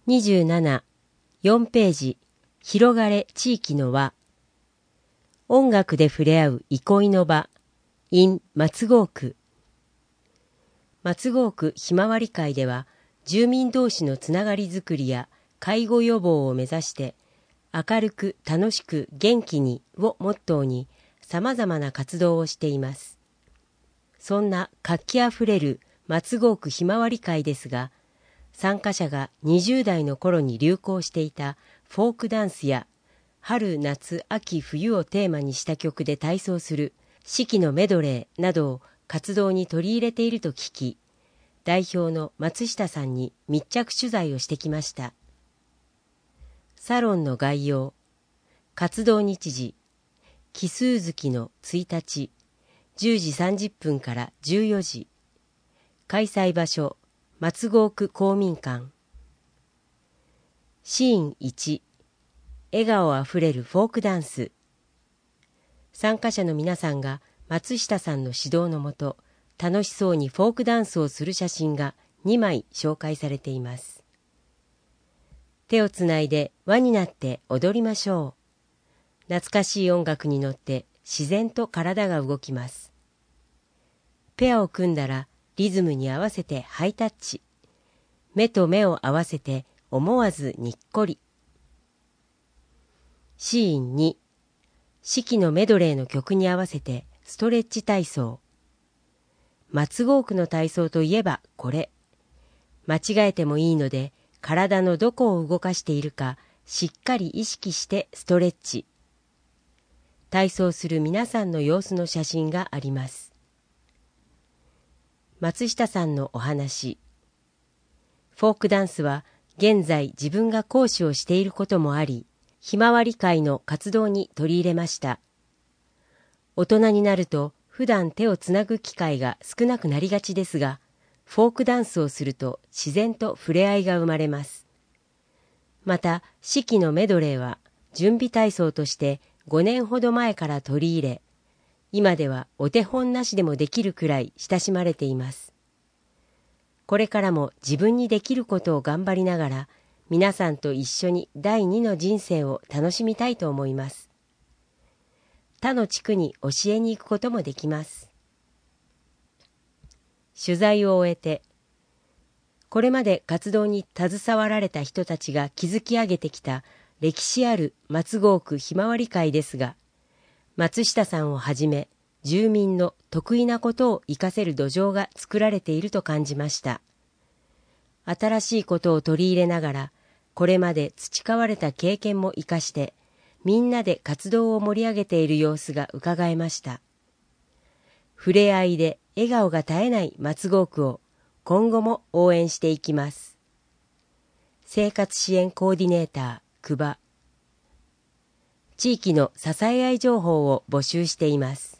27、4ページ、広がれ地域の輪。音楽で触れ合う憩いの場、in 松郷区。松郷区ひまわり会では、住民同士のつながりづくりや介護予防を目指して、明るく楽しく元気にをモットーに様々な活動をしています。そんな活気あふれる松郷区ひまわり会ですが、参加者が20代の頃に流行していたフォークダンスや春夏秋冬をテーマにした曲で体操する四季のメドレーなどを活動に取り入れていると聞き、代表の松下さんに密着取材をしてきました。サロンの概要、活動日時、奇数月の1日、10時30分から14時、開催場所、松郷区公民館。シーン1、笑顔あふれるフォークダンス。参加者の皆さんが松下さんの指導のもと、楽しそうにフォークダンスをする写真が2枚紹介されています。手をつないで輪になって踊りましょう。懐かしい音楽に乗って自然と体が動きます。ペアを組んだらリズムに合わせてハイタッチ。目と目を合わせて思わずにっこり。シーン2、四季のメドレーの曲に合わせてストレッチ体操。松郷区の体操といえばこれ。間違えてもいいので、体のどこを動かしているかしっかり意識してストレッチ。体操する皆さんの様子の写真があります。松下さんのお話。フォークダンスは現在自分が講師をしていることもあり、ひまわり会の活動に取り入れました。大人になると普段手をつなぐ機会が少なくなりがちですが、フォークダンスをすると自然と触れ合いが生まれます。また、四季のメドレーは準備体操として5年ほど前から取り入れ、今ではお手本なしでもできるくらい親しまれています。これからも自分にできることを頑張りながら、皆さんと一緒に第二の人生を楽しみたいと思います。他の地区に教えに行くこともできます。取材を終えて、これまで活動に携わられた人たちが築き上げてきた歴史ある松郷区ひまわり会ですが、松下さんをはじめ住民の得意なことを活かせる土壌が作られていると感じました。新しいことを取り入れながら、これまで培われた経験も生かして、みんなで活動を盛り上げている様子がうかがえました。触れ合いで笑顔が絶えない松郷区を今後も応援していきます。生活支援コーディネーター、久場。地域の支え合い情報を募集しています。